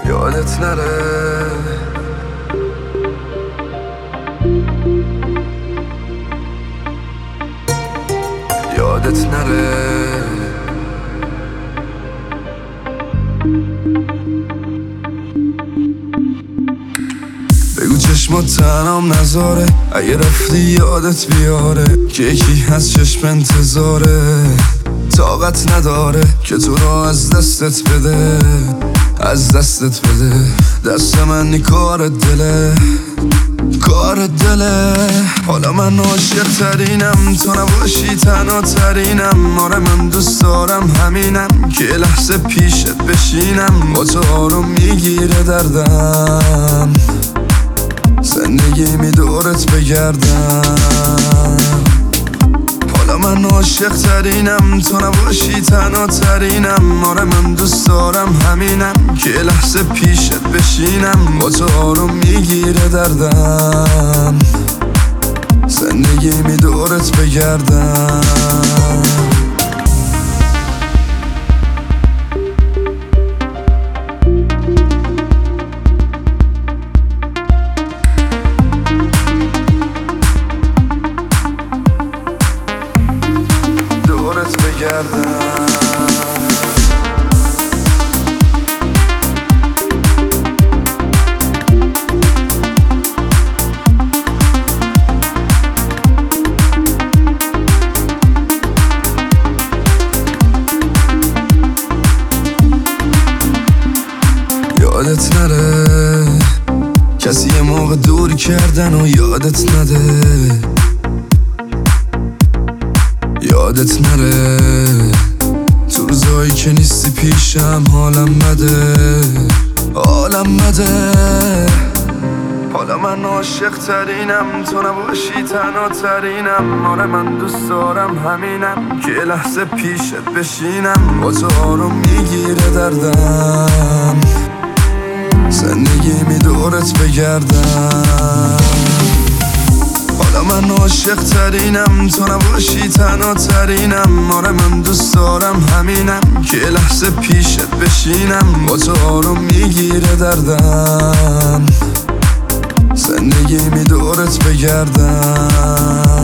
یادت نره یادت نره بگو چشمات تنام نذاره اگه رفتی یادت بیاره که یکی از چشم انتظاره طاقت نداره که تو رو از دستت بده از دستت بده دست من کار دله کار دله حالا من عاشق ترینم تو نباشی تنها ترینم آره من دوست دارم همینم که لحظه پیشت بشینم با تو آروم میگیره دردم زندگی می دورت بگردم حالا من عاشق ترینم تو نباشی تنها ترینم آره من دوست دارم همینم که لحظه پیشت بشینم با تو آروم میگیره دردم زندگی می دورت بگردم یادت نره کسی یه موقع دور کردن و یادت نده یادت نره تو روزایی که نیستی پیشم حالم بده حالم بده حالا من عاشق ترینم تو نباشی تنها ترینم آره من دوست دارم همینم که لحظه پیشت بشینم با تو آروم میگیره دردم زندگی می دورت بگردم حالا من عاشق ترینم تو نباشی تنها ترینم آره من دوست دارم همینم که لحظه پیشت بشینم با تو آروم میگیره دردم زندگی می دورت بگردم